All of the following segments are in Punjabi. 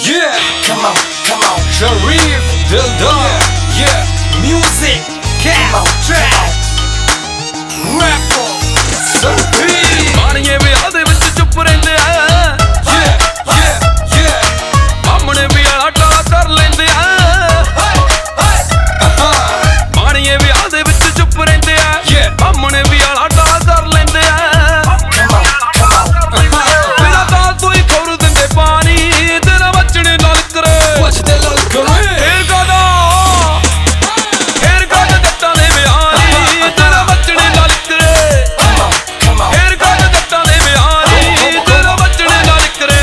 Yeah, come on, Sharif Dildar. Yeah, music, cat, trap, rapper, Sandeep. ਮਾਣੀਏ ਵਿਆਹ ਦੇ ਵਿੱਚ ਚੁੱਪ ਰਹਿੰਦੇ ਆ। ਮਾਮਣੇ ਵੀ ਆਲਾ ਟਾਲਾ ਕਰ ਲੈਂਦੇ ਆ। ਮਾਣੀਏ ਵਿਆਹ ਦੇ ਵਿੱਚ ਚੁੱਪ ਰਹਿੰਦੇ ਆ। ਮਾਮਣੇ ਵੀ ਆਲਾ ਟਾਲਾ ਕਰ ਲੈਂਦੇ ਆ। ਬਿਨਾਂ ਦਾਲ ਤੋਂ ਹੀ ਖੋਰ ਦਿੰਦੇ ਪਾਣੀ, ਤੇਰਾ ਬਚਣੇ ਨਾਲ ਕਰੇ ਫੇਰ ਕਾਦਾ ਜੱਟਾਂ ਦੇ ਵਿਆਹ ਨੀ, ਤੇਰਾ ਬਚਣੇ ਨਾਲ ਕਰੇ। ਫੇਰ ਕਾਦਾ ਜੱਟਾਂ ਦੇ ਵਿਆਹ ਨੀ, ਤੇਰਾ ਬਚਣੇ ਨਾਲ ਕਰੇ।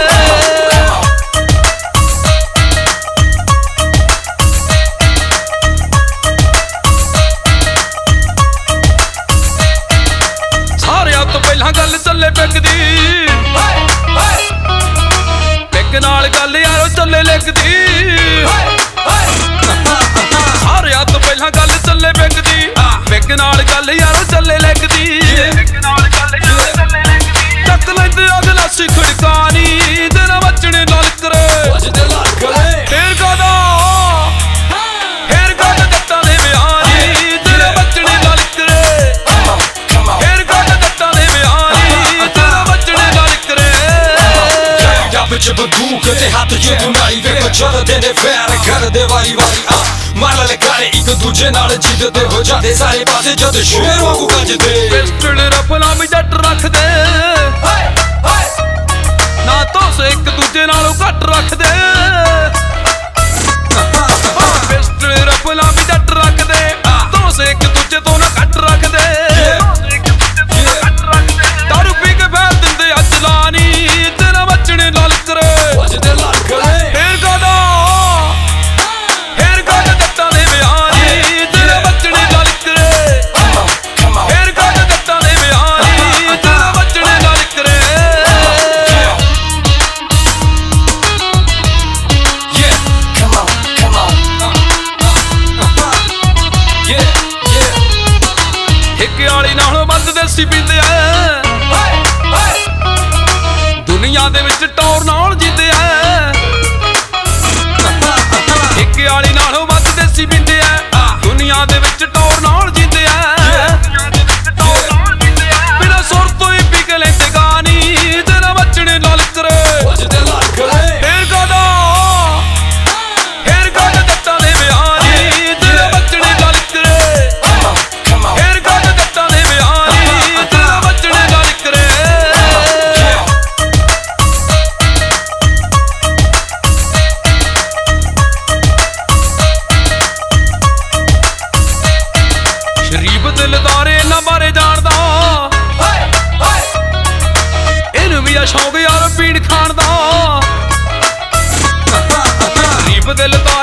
ਸਾਰਿਆਂ ਤੋਂ ਪਹਿਲਾਂ ਗੱਲ ਚੱਲੇ ਪਿੱਕ ਦੀ, ਪਿੱਕ ਨਾਲ ਗੱਲ ਯਾਰੋ ਚੱਲੇ ਲਿਖਦੀ। ਸਾਰਿਆਂ ਤੋਂ ਪਹਿਲਾਂ ਗੱਲ ਚੱਲੇ ਪਿੱਕ ਦੀ, ਪਿੱਕ ਨਾਲ ਗੱਲ ਯਾਰੋ ਚੱਲੇ ਲਿਖਦੀ। ਚੱਕ ਲੈਂਦੇ ਆ ਗਲਾਸੀ ਖੜਕਾਨੀ, ਤੇਰਾ ਬਚਣੇ ਨਾਲ ਕਰੇ। ਫੇਰ ਕਾਦਾ ਜੱਟਾਂ ਦੇ ਵਿਆਹ ਨੀ, ਤੇਰਾ ਬਚਣੇ ਨਾਲ ਕਰੇ। ਫੇਰ ਕਾਦਾ ਜੱਟਾਂ ਦੇ ਵਿਆਹ ਨੀ, ਤੇਰਾ ਬਚਣੇ ਨਾਲ ਕਰੇ। ਵਿੱਚ ਬੰਦੂਕ ਤੇ ਹੱਥ ਚ ਦੁਨਾਈ ਵੇਖੋ ਚੱਲਦੇ ਨੇ ਫੈਰ ਕਰਦੇ ਵਾਰੀ ਮਾਰ ਲਗਾਏ ਇੱਕ ਦੂਜੇ ਨਾਲ ਜਿੱਦਦੇ ਹੋ ਜਾਂਦੇ ਸਾਰੇ ਪਾਸੇ ਜਦ ਸ਼ੇਰ ਵਾਂਗੂ ਗੱਜਦੇ। ਪਿਸਟਲ ਰਫਲਾਂ ਵੀ ਜੱਟ ਰੱਖਦੇ, ਨਾ ਤੋਸ ਇੱਕ ਦੂਜੇ ਨਾਲੋਂ ਘੱਟ ਰੱਖਦੇ। ਪਿਸਟਲ ਰਫਲਾਂ ਵੀ ਜੱਟ ਰੱਖਦੇ, ਤੋਸ ਇੱਕ ਦੂਜੇ ਤੋਂ ਨਾ ਘੱਟ ਰੱਖਦੇ। ਦਾਰੂ ਪੀ ਕੇ ਫੈਲ ਦਿੰਦੇ ਆ ਚਲਾਨੀ, ਤੇਰਾ ਬਚਣੇ ਨਾਲ ਕਰੇ। ਫੇਰ ਕਾਦਾ ਜੱਟਾਂ ਦੇ ਵਿਆਹ ਨੀ, ਤੇਰਾ ਬਚਣੇ ਨਾਲ ਕਰੇ। ਫੇਰ ਕਾਦਾ ਜੱਟਾਂ ਦੇ ਵਿਆਹ ਨੀ, ਤੇਰਾ ਬਚਣੇ ਨਾਲ ਕਰੇ। ਠੇਕੇ ਵਾਲੀ ਨਾਲੋਂ ਵੱਧ ਦੇਸੀ ਪੀਂਦੇ ਆ, ਦੁਨੀਆ ਦੇ ਵਿੱਚ ਟੌਰ ਨਾਲ ਜਿੱਦੇ ਆ। ਠੇਕੇ ਵਾਲੀ ਨਾਲੋਂ ਵੱਧ ਦੇਸੀ ਪੀਂਦੇ ਆ, ਦੁਨੀਆ ਦੇ ਵਿੱਚ ਟੌਰ ਨਾਲ ਜਿੱਦੇ ਆ। ਬਿਨਾਂ ਸੁਰ ਤੋਂ ਹੀ ਪੀ ਕੇ ਲੈਂਦੇ ਗਾਨੀ, ਤੇਰਾ ਬਚਣੇ ਨਾਲ ਕਰੇ। ਫੇਰ ਕਾਦਾ ਜੱਟਾਂ ਦੇ ਵਿਆਹ ਨੀ, ਤੇਰਾ ਬਚਣੇ ਨਾਲ ਕਰੇ। ਫੇਰ ਕਾਦਾ ਜੱਟਾਂ ਦੇ ਵਿਆਹ ਨੀ, ਤੇਰਾ ਬਚਣੇ ਨਾਲ ਕਰੇ। ਸ਼ਰੀਫ ਦਿਲਦਾਰ ਇਹਨਾਂ ਬਾਰੇ ਜਾਣਦਾ, ਇਹਨੂੰ ਵੀ ਆ ਸ਼ੌਕ ਯਾਰ ਪੀਣ ਖਾਣ ਦਾ। ਸ਼ਰੀਫ ਦਿਲਦਾਰ